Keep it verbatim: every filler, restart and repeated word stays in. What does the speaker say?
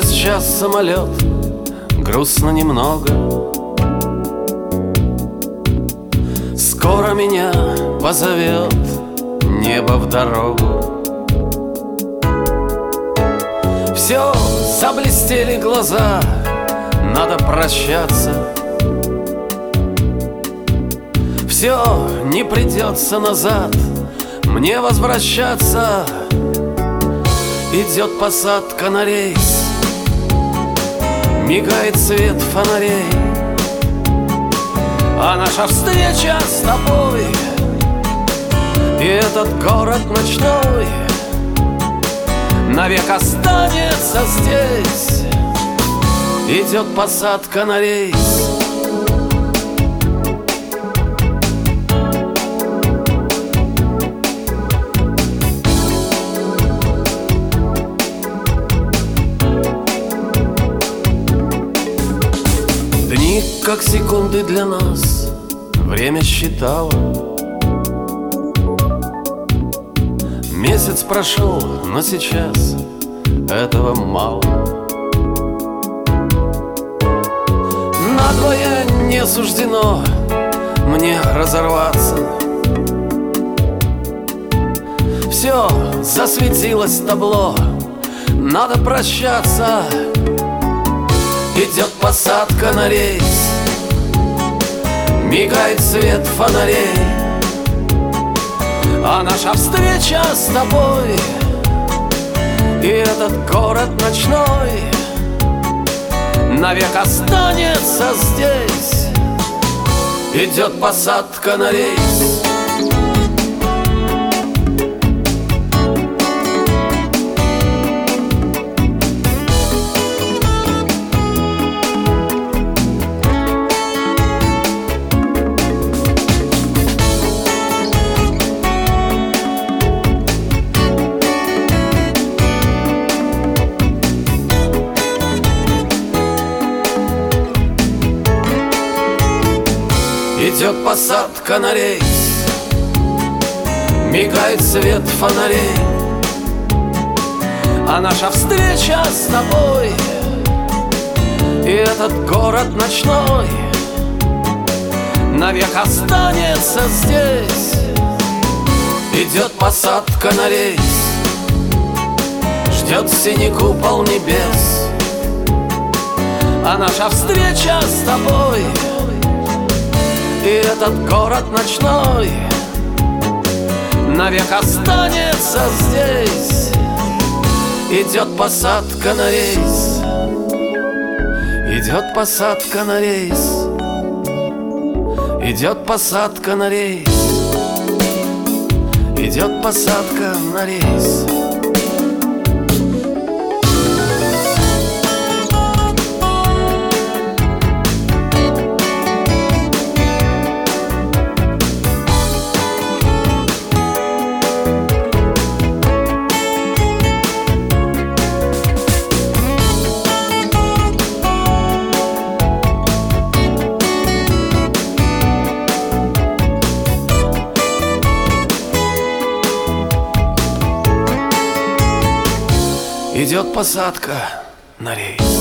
Через час самолет, грустно немного. Скоро меня позовет небо в дорогу. Все, заблестели глаза, надо прощаться. Все, не придется назад мне возвращаться. Идет посадка на рейс, мигает свет фонарей, а наша встреча с тобой и этот город ночной навек останется здесь. Идет посадка на рейс. Дни, как секунды для нас, время считало. Месяц прошел, но сейчас этого мало. Надвое не суждено мне разорваться. Все, засветилось табло, надо прощаться. Идет посадка на рейс, мигает свет фонарей, а наша встреча с тобой и этот город ночной навек останется здесь. Идет посадка на рейс. Идет посадка на рейс, мигает свет фонарей, а наша встреча с тобой и этот город ночной навек останется здесь. Идет посадка на рейс, ждет синий купол небес, а наша встреча с тобой и этот город ночной навек останется здесь. Идет посадка на рейс, идет посадка на рейс, идет посадка на рейс, идет посадка на рейс. Идет посадка на рейс.